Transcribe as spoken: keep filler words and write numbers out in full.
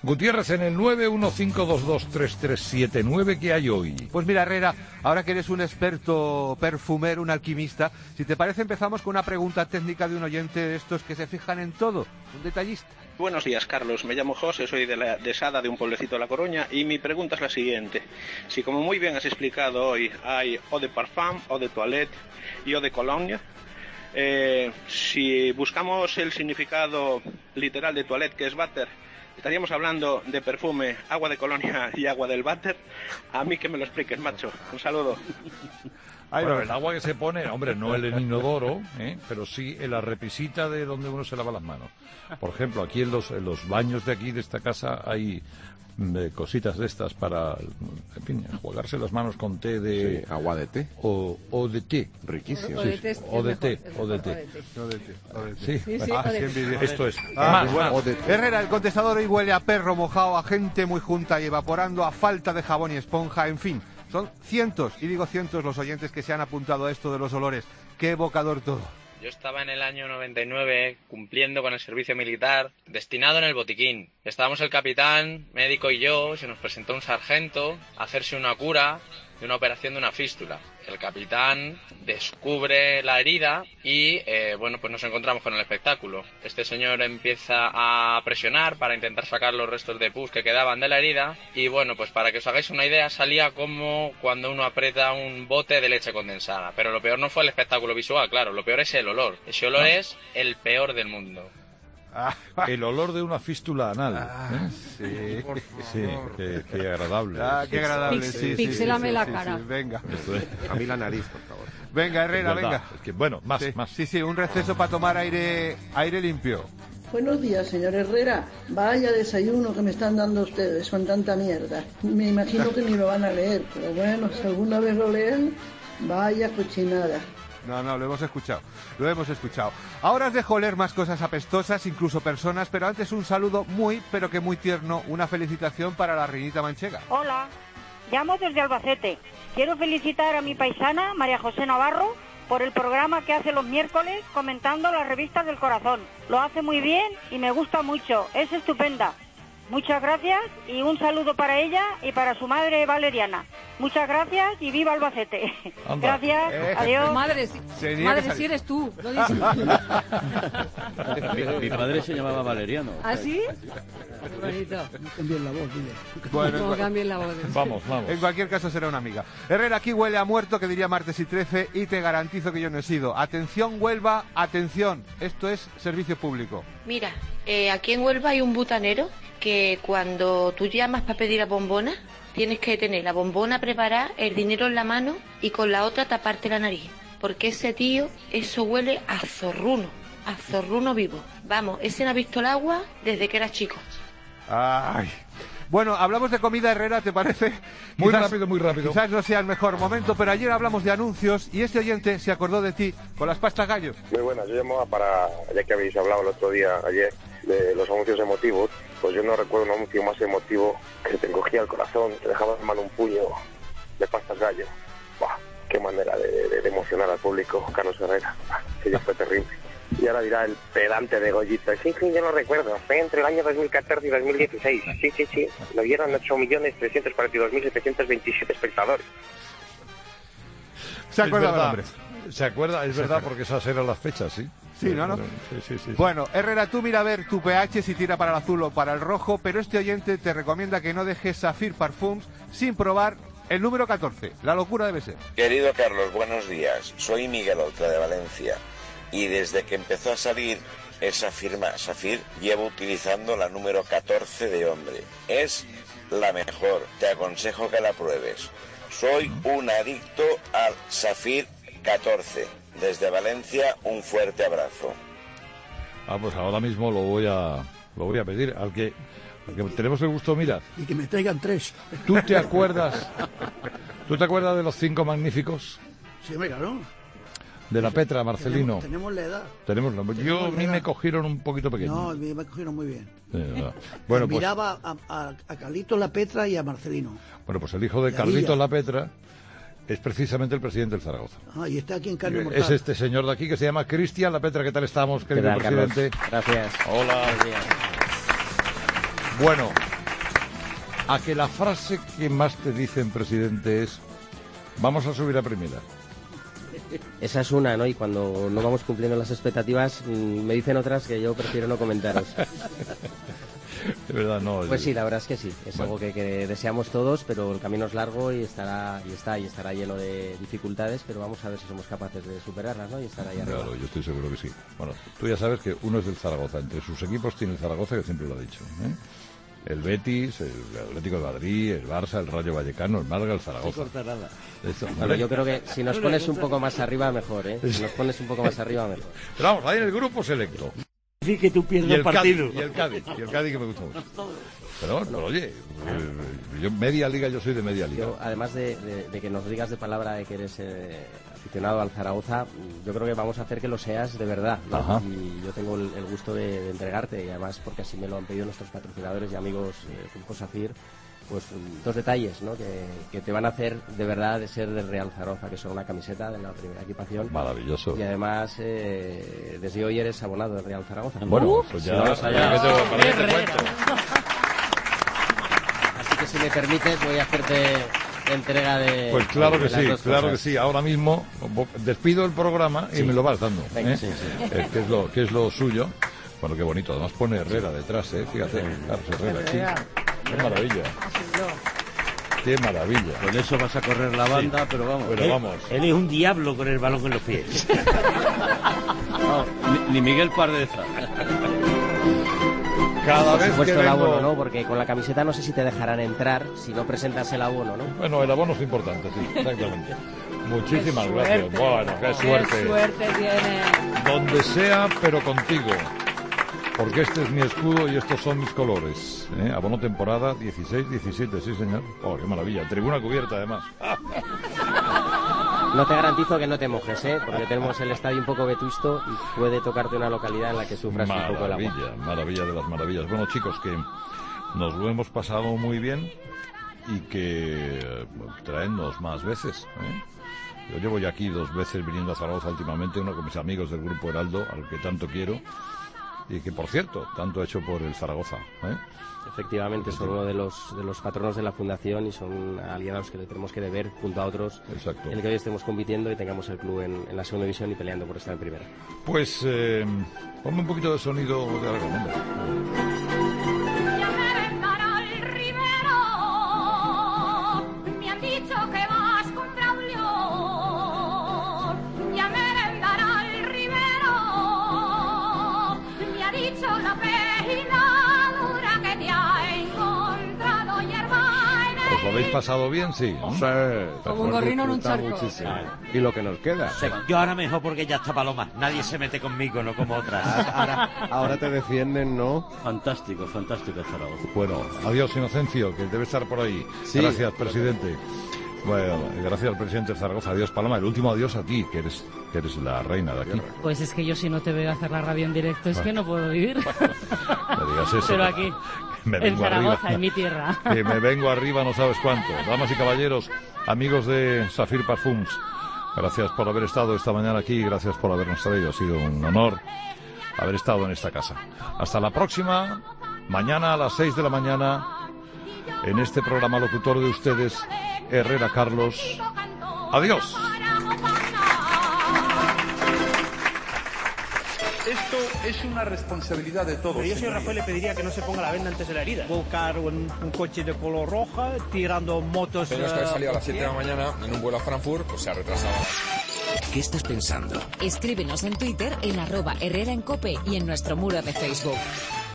Gutiérrez, en el nueve uno cinco dos dos tres tres siete nueve, ¿qué hay hoy? Pues mira, Herrera, ahora que eres un experto perfumero, un alquimista, si te parece empezamos con una pregunta técnica de un oyente de estos que se fijan en todo, un detallista. Buenos días, Carlos. Me llamo José, soy de, la, de Sada, de un pueblecito de La Coruña, y mi pregunta es la siguiente. Si, como muy bien has explicado hoy, hay eau de parfum, eau de toilette y eau de cologne, eh, si buscamos el significado literal de toilette, que es váter, estaríamos hablando de perfume, agua de colonia y agua del váter. A mí que me lo expliques, macho. Un saludo. Bueno, el agua que se pone, hombre, no el inodoro, ¿eh? Pero sí en la repisita de donde uno se lava las manos. Por ejemplo, aquí en los, en los baños de aquí, de esta casa, hay eh, cositas de estas para, en fin, jugarse las manos con té de... Sí, agua de té. O, o de té. Riquísimo. O de té, o de té. O de té. Sí, sí, sí, ah, sí, esto es. Ah, Más, bueno. más. Herrera, el contestador hoy huele a perro mojado, a gente muy junta y evaporando, a falta de jabón y esponja, en fin. Son cientos, y digo cientos, los oyentes que se han apuntado a esto de los olores. ¡Qué evocador todo! Yo estaba en el año noventa y nueve cumpliendo con el servicio militar, destinado en el botiquín. Estábamos el capitán, médico y yo, se nos presentó un sargento a hacerse una cura de una operación de una fístula. El capitán descubre la herida y, eh, bueno, pues nos encontramos con el espectáculo. Este señor empieza a presionar para intentar sacar los restos de pus que quedaban de la herida y, bueno, pues para que os hagáis una idea, salía como cuando uno aprieta un bote de leche condensada. Pero lo peor no fue el espectáculo visual, claro, lo peor es el olor. Ese olor es el peor del mundo. Ah, el olor de una fístula anal. Ah, ¿eh? sí, sí, qué, qué agradable. Ah, qué agradable, Pix, sí, sí, pixélame sí, la sí, cara. sí, venga. A mí la nariz, por favor. Venga, Herrera, venga. Es que, bueno, más, sí, más. Sí, sí, un receso para tomar aire, aire limpio. Buenos días, señor Herrera. Vaya desayuno que me están dando ustedes con tanta mierda. Me imagino que ni lo van a leer, pero bueno, si alguna vez lo leen, vaya cochinada. No, no, lo hemos escuchado, lo hemos escuchado. Ahora os dejo leer más cosas apestosas, incluso personas, pero antes un saludo muy, pero que muy tierno, una felicitación para la reinita manchega. Hola, llamo desde Albacete. Quiero felicitar a mi paisana, María José Navarro, por el programa que hace los miércoles comentando las revistas del corazón. Lo hace muy bien y me gusta mucho, es estupenda. Muchas gracias y un saludo para ella y para su madre Valeriana. Muchas gracias y viva Albacete. Anda. Gracias, Eh. adiós. Madre, si, Sería madre, que sal- si eres tú. No dices... Mi, mi padre se llamaba Valeriano. ¿Ah, sí? Bonito. Cambien la voz, dile. Bueno, en, Como cua- cambien la voz. Vamos, vamos. en cualquier caso será una amiga. Herrera, aquí huele a muerto, que diría martes y trece, y te garantizo que yo no he sido. Atención, Huelva, atención. Esto es servicio público. Mira, eh, aquí en Huelva hay un butanero que cuando tú llamas para pedir la bombona, tienes que tener la bombona preparada, el dinero en la mano y con la otra taparte la nariz. Porque ese tío, eso huele a zorruno, a zorruno vivo. Vamos, ese no ha visto el agua desde que era chico. Ay. Bueno, hablamos de comida, Herrera, ¿te parece? Muy Quizás- rápido, muy rápido. Quizás no sea el mejor momento, pero ayer hablamos de anuncios y este oyente se acordó de ti con las pastas gallo. Muy buenas, yo llamaba para, ya que habéis hablado el otro día, ayer, de los anuncios emotivos, pues yo no recuerdo un anuncio más emotivo que te encogía el corazón, te dejaba en mano un puño de pastas gallo. Buah, qué manera de, de- de emocionar al público, Carlos Herrera, que ya fue terrible. Y ahora dirá el pedante de Goyito, sí, sí, yo lo recuerdo, fue entre el año dos mil catorce y dos mil dieciséis, sí, sí, sí, lo vieron ocho millones trescientos cuarenta y dos mil setecientos veintisiete espectadores. ¿Se acuerda Es del verdad, hombre? Se acuerda, es verdad, porque esas eran las fechas, sí. Sí, ¿no? ¿no? Sí, sí, sí, sí. Bueno, Herrera, tú mira a ver tu pH si tira para el azul o para el rojo, pero este oyente te recomienda que no dejes Saphir Parfums sin probar el número catorce. La locura debe ser. Querido Carlos, buenos días. Soy Miguel Oltra de Valencia y desde que empezó a salir esa firma Saphir llevo utilizando la número catorce de hombre. Es la mejor, te aconsejo que la pruebes. Soy un adicto al Saphir catorce. Desde Valencia, un fuerte abrazo. Ah, pues ahora mismo lo voy a lo voy a pedir al que, al que tenemos el gusto, mira. Y que me traigan tres. ¿Tú te acuerdas? ¿Tú te acuerdas de los cinco magníficos? Sí, venga, ¿no? De la Petra, Marcelino. Tenemos, tenemos la edad. Tenemos, yo tenemos a mí la edad. me cogieron un poquito pequeño. No, me, me cogieron muy bien. Sí, verdad. Bueno, pues, Miraba a, a, a Carlitos La Petra y a Marcelino. bueno, pues el hijo de Y a Carlitos Villa. La Petra es precisamente el presidente del Zaragoza. Ah, y está aquí en Carne Mortal. Es este señor de aquí que se llama Cristian La Petra. ¿Qué tal estamos, querido tal, Carlos? presidente? Gracias. Hola. Buenos días. Bueno, a que la frase que más te dicen, presidente, es vamos a subir a primera. Esa es una, ¿no? Y cuando no vamos cumpliendo las expectativas, mmm, me dicen otras que yo prefiero no comentaros. De verdad, no. Pues sí, la verdad es que sí. Es bueno. algo que, que deseamos todos, pero el camino es largo y estará y está y estará lleno de dificultades, pero vamos a ver si somos capaces de superarlas, ¿no? Y estar ahí arriba. Claro, yo estoy seguro que sí. Bueno, tú ya sabes que uno es del Zaragoza. Entre sus equipos tiene el Zaragoza, que siempre lo ha dicho, ¿eh? El Betis, el Atlético de Madrid, el Barça, el Rayo Vallecano, el Málaga, el Zaragoza. Eso, bueno, yo creo que si nos pones un poco más arriba, mejor, ¿eh? Si nos pones un poco más arriba, mejor. Pero vamos, ahí en el grupo selecto. Sí, que tú pierdes el partido. Cádiz, y el Cádiz, y el Cádiz que me gusta mucho. Pero, pero oye, yo media liga, yo soy de media liga. Yo, además de, de, de que nos digas de palabra de que eres eh, aficionado al Zaragoza, yo creo que vamos a hacer que lo seas de verdad, ¿no? Y yo tengo el, el gusto de, de entregarte, y además porque así me lo han pedido nuestros patrocinadores y amigos eh, Grupo Safir, pues dos detalles, ¿no? Que, que te van a hacer de verdad de ser del Real Zaragoza, que son una camiseta de la primera equipación. Maravilloso. Y además, eh, desde hoy eres abonado del Real Zaragoza. Bueno, pues ya, vamos allá. Ya, ya, ya, te cuento. Así que si me permites, voy a hacerte entrega de. Pues claro que de sí, claro que sí. Ahora mismo despido el programa y sí. me lo vas dando. Venga, ¿eh? sí, sí. Eh, que es lo que es lo suyo. Bueno, qué bonito. Además pone Herrera detrás, ¿eh? Fíjate, Carlos Herrera aquí. Qué maravilla. Qué maravilla. Con eso vas a correr la banda, sí. pero vamos. Pero él, vamos. Él es un diablo con el balón en los pies. No, ni, ni Miguel Pardeza. Cada Por vez supuesto que el vengo... abono, ¿no? Porque con la camiseta no sé si te dejarán entrar si no presentas el abono, ¿no? Bueno, el abono es importante, sí, exactamente. Muchísimas Qué gracias. suerte. Bueno, qué suerte. Qué suerte tiene. Donde sea, pero contigo. Porque este es mi escudo y estos son mis colores. ¿eh? Abono temporada dieciséis diecisiete, sí señor. Oh, qué maravilla. Tribuna cubierta además. No te garantizo que no te mojes, ¿eh? Porque tenemos el estadio un poco vetusto y puede tocarte una localidad en la que sufras maravilla, un poco el agua. Maravilla, maravilla de las maravillas. Bueno, chicos, que nos lo hemos pasado muy bien y que eh, traednos más veces, ¿eh? Yo llevo ya aquí dos veces viniendo a Zaragoza últimamente, uno con mis amigos del Grupo Heraldo, al que tanto quiero, y que, por cierto, tanto ha hecho por el Zaragoza, ¿eh? Efectivamente, son uno de los de los patronos de la fundación y son aliados que le tenemos que deber junto a otros. Exacto. El que hoy estemos compitiendo y tengamos el club en, en la segunda división y peleando por estar en primera. Pues eh, ponme un poquito de sonido de algo, hombre. Me han dicho que vas con Braulio, ya me vendará el Rivero, me ha dicho la peinadura que te ha encontrado hierba en el... ¿Os lo habéis pasado bien? Sí, ¿no? Sí. Como un gorrino en un charco. Muchísimo. Y lo que nos queda. Sí, yo ahora mejor porque ya está Paloma. Nadie se mete conmigo, no como otras. Ahora, ahora te defienden, ¿no? Fantástico, fantástico Zaragoza. Bueno, adiós Inocencio, que debe estar por ahí. Sí. Gracias, presidente. Bueno, gracias al presidente de Zaragoza. Adiós, Paloma. El último adiós a ti, que eres que eres la reina de aquí. Pues es que yo si no te veo hacer la radio en directo es que no puedo vivir. No digas eso. Pero aquí, me en vengo Zaragoza, arriba. en mi tierra. Que me vengo arriba no sabes cuánto. Damas y caballeros, amigos de Safir Parfums, gracias por haber estado esta mañana aquí, gracias por habernos traído. Ha sido un honor haber estado en esta casa. Hasta la próxima, mañana a las seis de la mañana, en este programa locutor de ustedes, Herrera Carlos. Adiós. Esto es una responsabilidad de todos. Pero yo, señor señorías. Rajoy, le pediría que no se ponga la venda antes de la herida. Buscar un, un coche de color roja, tirando motos... Teníamos que haber salido a las siete de la mañana en un vuelo a Frankfurt, pues se ha retrasado. ¿Qué estás pensando? Escríbenos en Twitter en arroba Herrera en Cope y en nuestro muro de Facebook.